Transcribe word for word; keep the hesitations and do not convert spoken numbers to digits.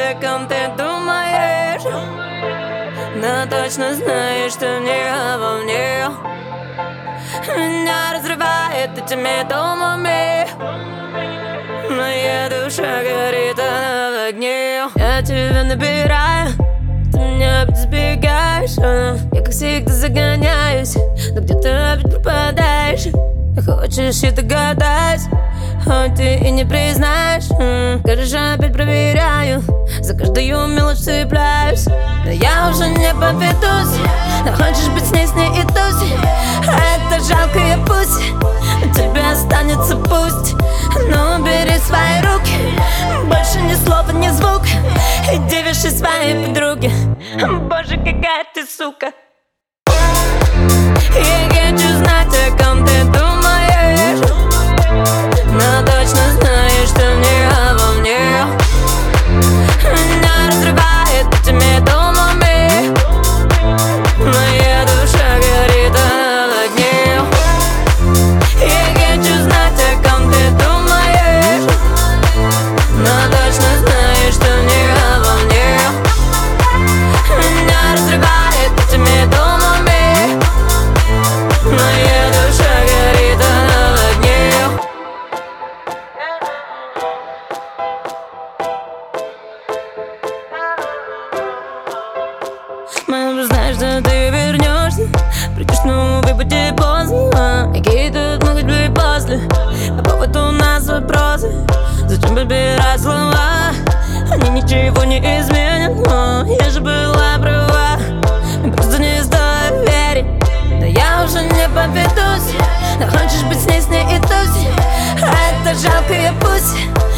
о ком ты думаешь, но точно знаешь, что не обо мне. Меня разрывает этими думами, моя душа горит, она в огне. Я тебя набираю, ты меня опять сбегаешь. Я как всегда загоняюсь, но где-то опять пропадаешь. Хочешь и догадать, хоть ты и не признаешь. Кажешь, опять проверяю, за каждую мелочь цепляюсь. Но я уже не поведусь, но хочешь быть с ней, с ней и тусь. А это жалкая пусть, у тебя останется пусть. Ну бери свои руки, больше ни слова, ни звук. Иди вешай своей подруге, боже, какая ты сука. Я хочу знать, о ком ты думаешь, но точно знаешь, что не обо мне. Меня разрывает этими думами, моя душа горит, она в огне. Я хочу знать, о ком ты думаешь, но точно знаешь, что не обо мне. Меня разрывает этими думами, моя душа горит, она в огне. Мама, знаешь, что ты вернешься, придешь, но увы, будет поздно. Какие тут могут быть после, по поводу у нас вопросы. Зачем подбирать слова, они ничего не изменят. Но я же была права, просто не стоит верить. Но я уже не поведусь, но хочешь быть с ней, с ней и тусь. А это жалкая пусть,